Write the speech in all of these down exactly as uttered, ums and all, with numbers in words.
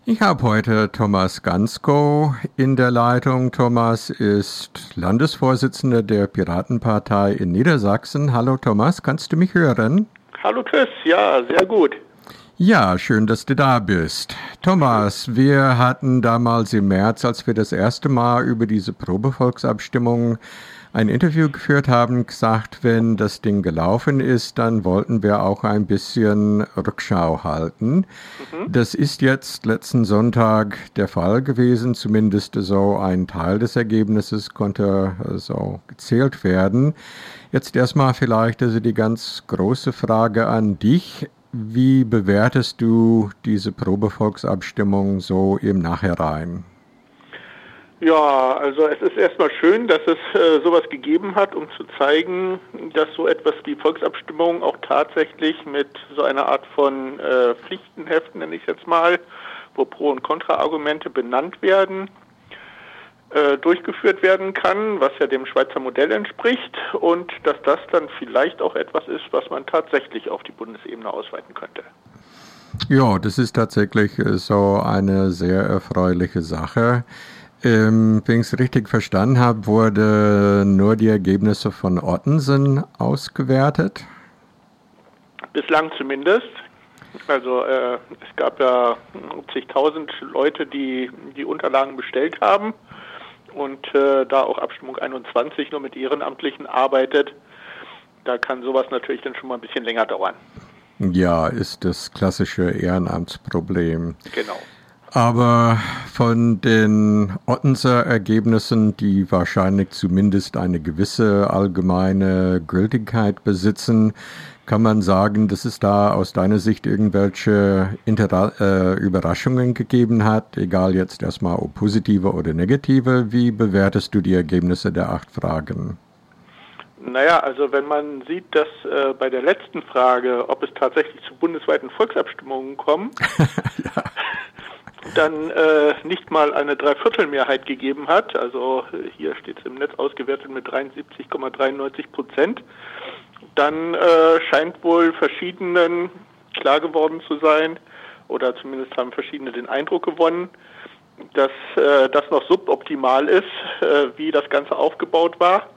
Ich habe heute Thomas Gansko in der Leitung. Thomas ist Landesvorsitzender der Piratenpartei in Niedersachsen. Hallo Thomas, kannst du mich hören? Hallo Chris, ja, sehr gut. Ja, schön, dass du da bist. Thomas, wir hatten damals im März, als wir das erste Mal über diese Probevolksabstimmung ein Interview geführt haben, gesagt, wenn das Ding gelaufen ist, dann wollten wir auch ein bisschen Rückschau halten. Mhm. Das ist jetzt letzten Sonntag der Fall gewesen, zumindest so ein Teil des Ergebnisses konnte so gezählt werden. Jetzt erstmal vielleicht also die ganz große Frage an dich. Wie bewertest du diese Probevolksabstimmung so im Nachhinein? Ja, also es ist erstmal schön, dass es äh, sowas gegeben hat, um zu zeigen, dass so etwas wie Volksabstimmungen auch tatsächlich mit so einer Art von äh, Pflichtenheften, nenne ich jetzt mal, wo Pro- und Kontraargumente benannt werden, äh, durchgeführt werden kann, was ja dem Schweizer Modell entspricht, und dass das dann vielleicht auch etwas ist, was man tatsächlich auf die Bundesebene ausweiten könnte. Ja, das ist tatsächlich so eine sehr erfreuliche Sache. Ähm, wenn ich es richtig verstanden habe, wurden nur die Ergebnisse von Ottensen ausgewertet? Bislang zumindest. Also äh, es gab ja zigtausend Leute, die die Unterlagen bestellt haben, und äh, da auch Abstimmung einundzwanzig nur mit Ehrenamtlichen arbeitet, da kann sowas natürlich dann schon mal ein bisschen länger dauern. Ja, ist das klassische Ehrenamtsproblem. Genau. Aber von den Ottenser Ergebnissen, die wahrscheinlich zumindest eine gewisse allgemeine Gültigkeit besitzen, kann man sagen, dass es da aus deiner Sicht irgendwelche Intera- äh, Überraschungen gegeben hat, egal jetzt erstmal ob positive oder negative. Wie bewertest du die Ergebnisse der acht Fragen? Naja, also wenn man sieht, dass äh, bei der letzten Frage, ob es tatsächlich zu bundesweiten Volksabstimmungen kommt, ja. dann äh, nicht mal eine Dreiviertelmehrheit gegeben hat, also hier steht es im Netz ausgewertet mit dreiundsiebzig Komma dreiundneunzig Prozent, dann äh, scheint wohl verschiedenen klar geworden zu sein, oder zumindest haben verschiedene den Eindruck gewonnen, dass äh, das noch suboptimal ist, äh, wie das Ganze aufgebaut war.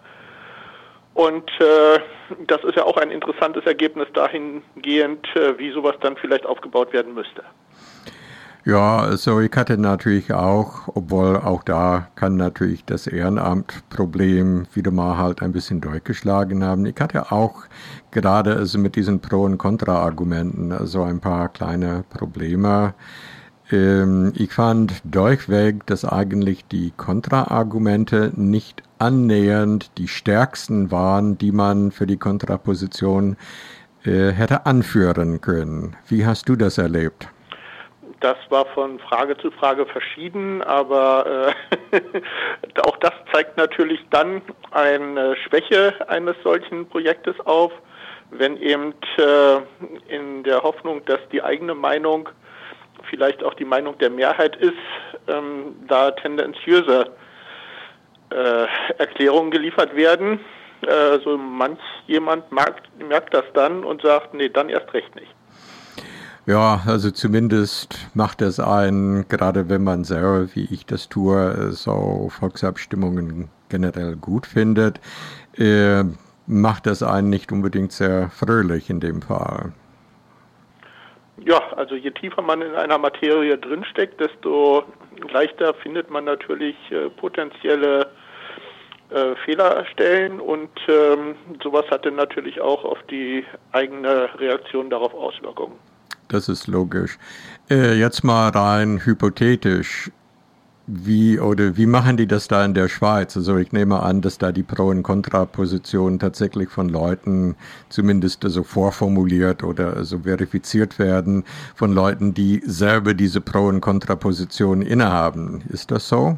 Und äh, das ist ja auch ein interessantes Ergebnis dahingehend, äh, wie sowas dann vielleicht aufgebaut werden müsste. Ja, also ich hatte natürlich auch, obwohl auch da kann natürlich das Ehrenamtproblem wieder mal halt ein bisschen durchgeschlagen haben. Ich hatte auch gerade also mit diesen Pro- und Kontra-Argumenten also ein paar kleine Probleme. Ähm, ich fand durchweg, dass eigentlich die Kontra-Argumente nicht annähernd die stärksten waren, die man für die Kontraposition äh, hätte anführen können. Wie hast du das erlebt? Das war von Frage zu Frage verschieden, aber äh, auch das zeigt natürlich dann eine Schwäche eines solchen Projektes auf, wenn eben äh, in der Hoffnung, dass die eigene Meinung vielleicht auch die Meinung der Mehrheit ist, ähm, da tendenziöse äh, Erklärungen geliefert werden. Äh, so manch jemand merkt, merkt das dann und sagt, nee, dann erst recht nicht. Ja, also zumindest macht es einen, gerade wenn man selber, wie ich das tue, so Volksabstimmungen generell gut findet, äh, macht es einen nicht unbedingt sehr fröhlich in dem Fall. Ja, also je tiefer man in einer Materie drinsteckt, desto leichter findet man natürlich äh, potenzielle äh, Fehlerstellen, und ähm, sowas hat dann natürlich auch auf die eigene Reaktion darauf Auswirkungen. Das ist logisch. Äh, jetzt mal rein hypothetisch. Wie oder wie machen die das da in der Schweiz? Also ich nehme an, dass da die Pro- und Kontrapositionen tatsächlich von Leuten zumindest so vorformuliert oder so verifiziert werden, von Leuten, die selber diese Pro- und Kontrapositionen innehaben. Ist das so?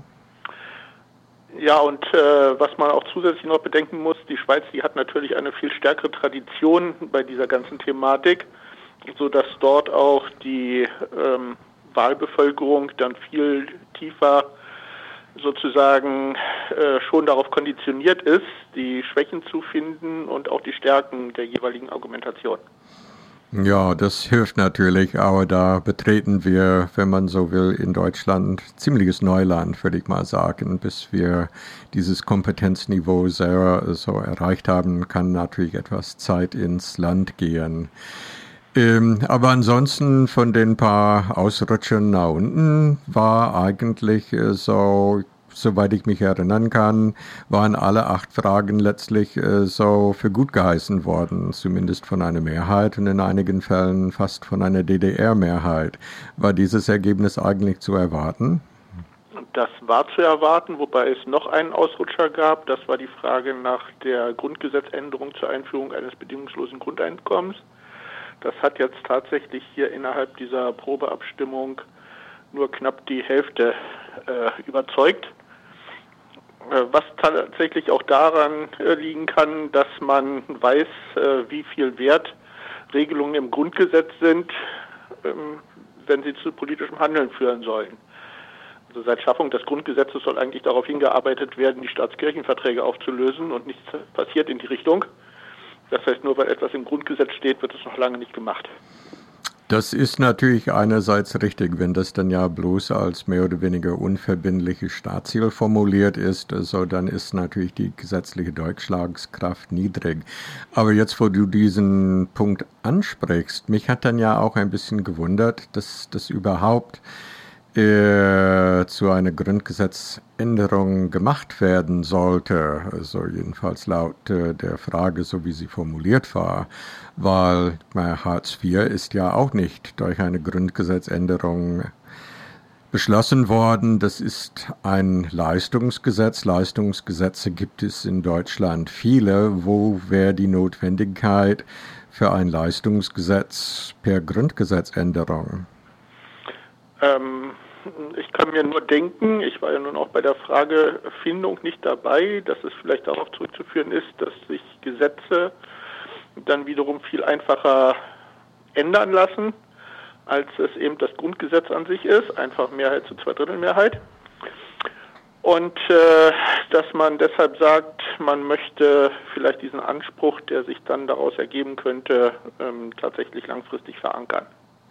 Ja, und äh, was man auch zusätzlich noch bedenken muss, die Schweiz, die hat natürlich eine viel stärkere Tradition bei dieser ganzen Thematik, sodass dort auch die ähm, Wahlbevölkerung dann viel tiefer sozusagen äh, schon darauf konditioniert ist, die Schwächen zu finden und auch die Stärken der jeweiligen Argumentation. Ja, das hilft natürlich, aber da betreten wir, wenn man so will, in Deutschland ziemliches Neuland, würde ich mal sagen. Bis wir dieses Kompetenzniveau selber so erreicht haben, kann natürlich etwas Zeit ins Land gehen. Ähm, aber ansonsten von den paar Ausrutschern nach unten war eigentlich äh, so, soweit ich mich erinnern kann, waren alle acht Fragen letztlich äh, so für gut geheißen worden, zumindest von einer Mehrheit und in einigen Fällen fast von einer D D R-Mehrheit. War dieses Ergebnis eigentlich zu erwarten? Das war zu erwarten, wobei es noch einen Ausrutscher gab. Das war die Frage nach der Grundgesetzänderung zur Einführung eines bedingungslosen Grundeinkommens. Das hat jetzt tatsächlich hier innerhalb dieser Probeabstimmung nur knapp die Hälfte äh, überzeugt. Äh, was tatsächlich auch daran äh, liegen kann, dass man weiß, äh, wie viel Wert Regelungen im Grundgesetz sind, ähm, wenn sie zu politischem Handeln führen sollen. Also seit Schaffung des Grundgesetzes soll eigentlich darauf hingearbeitet werden, die Staatskirchenverträge aufzulösen, und nichts passiert in die Richtung. Das heißt, nur weil etwas im Grundgesetz steht, wird es noch lange nicht gemacht. Das ist natürlich einerseits richtig, wenn das dann ja bloß als mehr oder weniger unverbindliches Staatsziel formuliert ist, also dann ist natürlich die gesetzliche Durchschlagskraft niedrig. Aber jetzt, wo du diesen Punkt ansprichst, mich hat dann ja auch ein bisschen gewundert, dass das überhaupt äh, zu einer Grundgesetzänderung gemacht werden sollte, also jedenfalls laut äh, der Frage, so wie sie formuliert war, weil äh, Hartz vier ist ja auch nicht durch eine Grundgesetzänderung beschlossen worden. Das ist ein Leistungsgesetz. Leistungsgesetze gibt es in Deutschland viele. Wo wäre die Notwendigkeit für ein Leistungsgesetz per Grundgesetzänderung? Ähm, ich kann mir nur denken, ich war ja nun auch bei der Fragefindung nicht dabei, dass es vielleicht darauf zurückzuführen ist, dass sich Gesetze dann wiederum viel einfacher ändern lassen, als es eben das Grundgesetz an sich ist, einfach Mehrheit zu Zweidrittelmehrheit. Und äh, dass man deshalb sagt, man möchte vielleicht diesen Anspruch, der sich dann daraus ergeben könnte, ähm, tatsächlich langfristig verankern.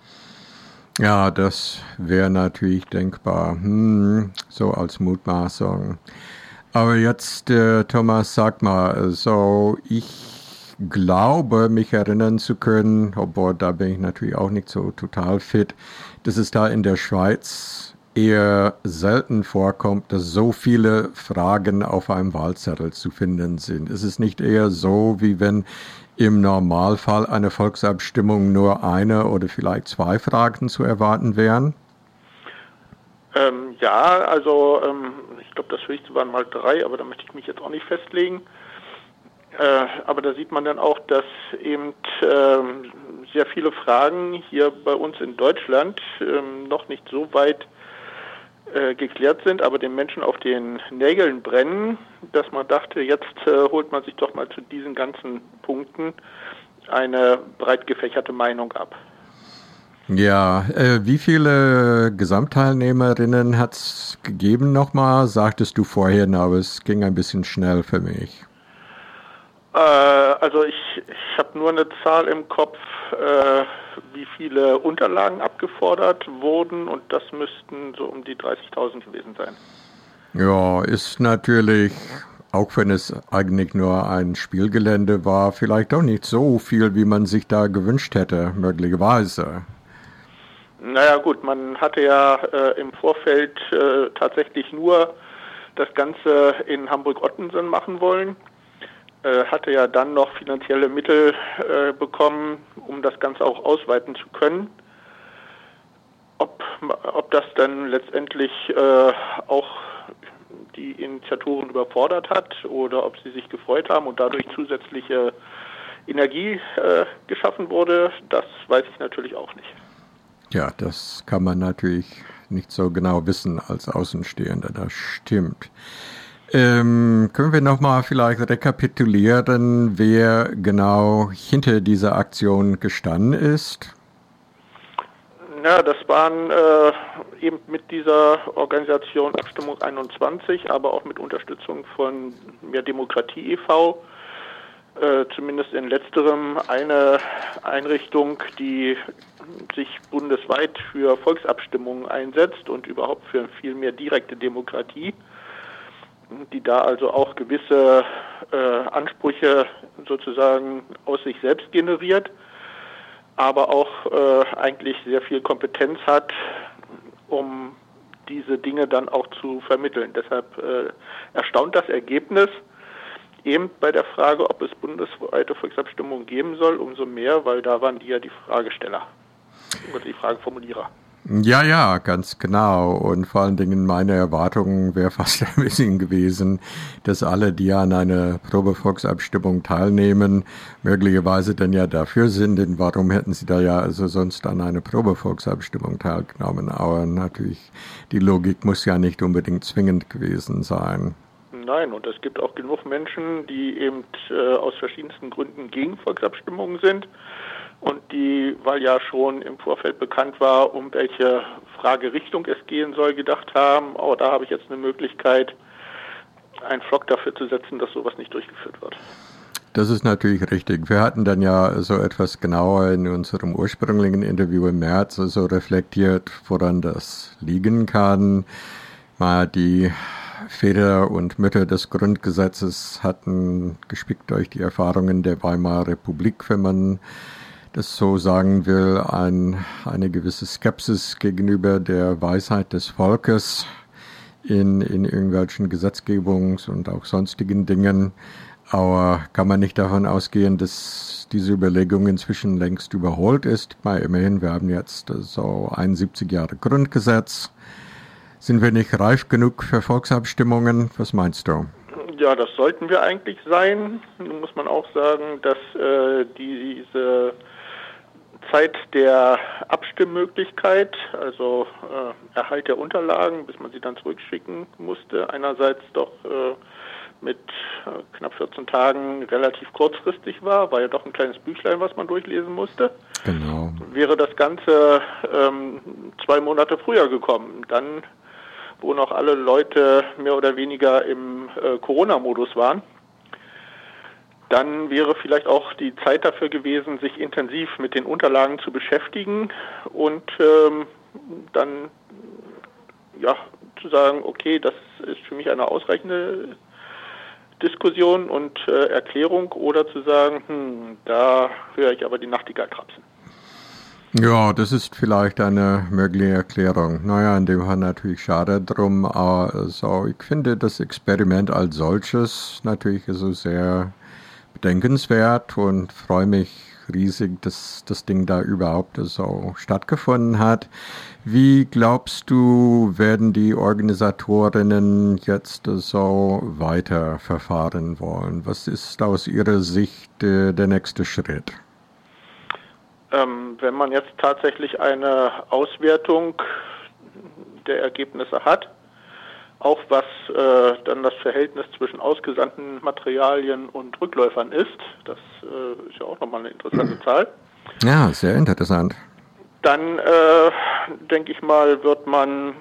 Ja, das wäre natürlich denkbar, hm, so als Mutmaßung. Aber jetzt, äh, Thomas, sag mal, so ich glaube, mich erinnern zu können, obwohl da bin ich natürlich auch nicht so total fit, dass es da in der Schweiz eher selten vorkommt, dass so viele Fragen auf einem Wahlzettel zu finden sind. Ist es nicht eher so, wie wenn im Normalfall eine Volksabstimmung nur eine oder vielleicht zwei Fragen zu erwarten wären? Ähm, ja, also ähm, ich glaube, das höchste waren mal drei, aber da möchte ich mich jetzt auch nicht festlegen. Äh, aber da sieht man dann auch, dass eben ähm, sehr viele Fragen hier bei uns in Deutschland ähm, noch nicht so weit äh, geklärt sind, aber den Menschen auf den Nägeln brennen, dass man dachte, jetzt äh, holt man sich doch mal zu diesen ganzen Punkten eine breit gefächerte Meinung ab. Ja, äh, wie viele Gesamtteilnehmerinnen hat es gegeben nochmal? Sagtest du vorhin, aber es ging ein bisschen schnell für mich. Äh, also ich, ich habe nur eine Zahl im Kopf, äh, wie viele Unterlagen abgefordert wurden, und das müssten so um die dreißigtausend gewesen sein. Ja, ist natürlich, auch wenn es eigentlich nur ein Spielgelände war, vielleicht auch nicht so viel, wie man sich da gewünscht hätte, möglicherweise. Naja gut, man hatte ja äh, im Vorfeld äh, tatsächlich nur das Ganze in Hamburg-Ottensen machen wollen, äh, hatte ja dann noch finanzielle Mittel äh, bekommen, um das Ganze auch ausweiten zu können. Ob, ob das dann letztendlich äh, auch die Initiatoren überfordert hat oder ob sie sich gefreut haben und dadurch zusätzliche Energie äh, geschaffen wurde, das weiß ich natürlich auch nicht. Ja, das kann man natürlich nicht so genau wissen als Außenstehender, das stimmt. Ähm, können wir nochmal vielleicht rekapitulieren, wer genau hinter dieser Aktion gestanden ist? Ja, das waren äh, eben mit dieser Organisation Abstimmung einundzwanzig, aber auch mit Unterstützung von Mehr Demokratie e V äh, zumindest in letzterem eine Einrichtung, die sich bundesweit für Volksabstimmungen einsetzt und überhaupt für viel mehr direkte Demokratie, die da also auch gewisse äh, Ansprüche sozusagen aus sich selbst generiert, aber auch äh, eigentlich sehr viel Kompetenz hat, um diese Dinge dann auch zu vermitteln. Deshalb äh, erstaunt das Ergebnis eben bei der Frage, ob es bundesweite Volksabstimmungen geben soll, umso mehr, weil da waren die ja die Fragesteller oder die Frageformulierer. Ja, ja, ganz genau. Und vor allen Dingen meine Erwartung wäre fast ein bisschen gewesen, dass alle, die an einer Probevolksabstimmung teilnehmen, möglicherweise dann ja dafür sind. Denn warum hätten sie da ja also sonst an einer Probevolksabstimmung teilgenommen? Aber natürlich, die Logik muss ja nicht unbedingt zwingend gewesen sein. Nein, und es gibt auch genug Menschen, die eben äh, aus verschiedensten Gründen gegen Volksabstimmungen sind. Und die, weil ja schon im Vorfeld bekannt war, um welche Fragerichtung es gehen soll, gedacht haben, oh, da habe ich jetzt eine Möglichkeit, einen Flock dafür zu setzen, dass sowas nicht durchgeführt wird. Das ist natürlich richtig. Wir hatten dann ja so etwas genauer in unserem ursprünglichen Interview im März so reflektiert, woran das liegen kann. Mal die Väter und Mütter des Grundgesetzes hatten gespickt durch die Erfahrungen der Weimarer Republik, wenn man das so sagen will, ein, eine gewisse Skepsis gegenüber der Weisheit des Volkes in, in irgendwelchen Gesetzgebungs- und auch sonstigen Dingen. Aber kann man nicht davon ausgehen, dass diese Überlegung inzwischen längst überholt ist? Mal immerhin, wir haben jetzt so einundsiebzig Jahre Grundgesetz. Sind wir nicht reif genug für Volksabstimmungen? Was meinst du? Ja, das sollten wir eigentlich sein. Nun muss man auch sagen, dass äh, diese Zeit der Abstimmmöglichkeit, also äh, Erhalt der Unterlagen, bis man sie dann zurückschicken musste, einerseits doch äh, mit äh, knapp vierzehn Tagen relativ kurzfristig war, war ja doch ein kleines Büchlein, was man durchlesen musste. Genau. Wäre das Ganze ähm, zwei Monate früher gekommen, dann, wo noch alle Leute mehr oder weniger im äh, Corona-Modus waren, dann wäre vielleicht auch die Zeit dafür gewesen, sich intensiv mit den Unterlagen zu beschäftigen und ähm, dann ja zu sagen, okay, das ist für mich eine ausreichende Diskussion und äh, Erklärung, oder zu sagen, hm, da höre ich aber die Nachtigall trapsen. Ja, das ist vielleicht eine mögliche Erklärung. Naja, in dem Fall natürlich schade drum, aber so, ich finde das Experiment als solches natürlich so sehr bedenkenswert und freue mich riesig, dass das Ding da überhaupt so stattgefunden hat. Wie glaubst du, werden die Organisatorinnen jetzt so weiter verfahren wollen? Was ist aus ihrer Sicht äh, der nächste Schritt? Ähm, wenn man jetzt tatsächlich eine Auswertung der Ergebnisse hat, auch was äh, dann das Verhältnis zwischen ausgesandten Materialien und Rückläufern ist, das äh, ist ja auch nochmal eine interessante Zahl. Ja, sehr interessant. Dann, äh, denke ich mal, wird man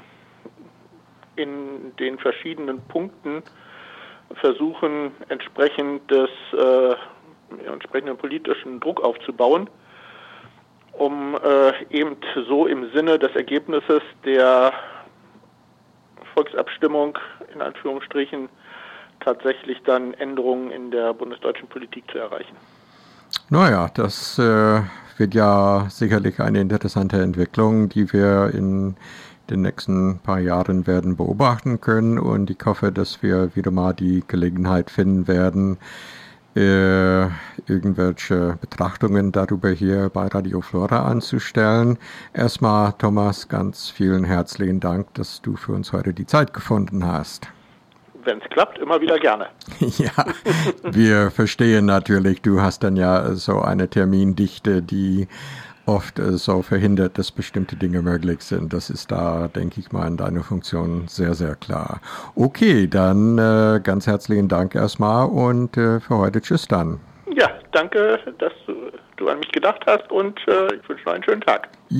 in den verschiedenen Punkten versuchen, entsprechend des äh, entsprechenden politischen Druck aufzubauen, um äh, eben so im Sinne des Ergebnisses der Volksabstimmung in Anführungsstrichen tatsächlich dann Änderungen in der bundesdeutschen Politik zu erreichen. Naja, das äh, wird ja sicherlich eine interessante Entwicklung, die wir in den nächsten paar Jahren werden beobachten können, und ich hoffe, dass wir wieder mal die Gelegenheit finden werden, äh, irgendwelche Betrachtungen darüber hier bei Radio Flora anzustellen. Erstmal, Thomas, ganz vielen herzlichen Dank, dass du für uns heute die Zeit gefunden hast. Wenn es klappt, immer wieder gerne. Ja, wir verstehen natürlich, du hast dann ja so eine Termindichte, die oft so verhindert, dass bestimmte Dinge möglich sind. Das ist da, denke ich mal, in deiner Funktion sehr, sehr klar. Okay, dann äh, ganz herzlichen Dank erstmal und äh, für heute tschüss dann. Ja, danke, dass du, du an mich gedacht hast, und äh, ich wünsche noch einen schönen Tag.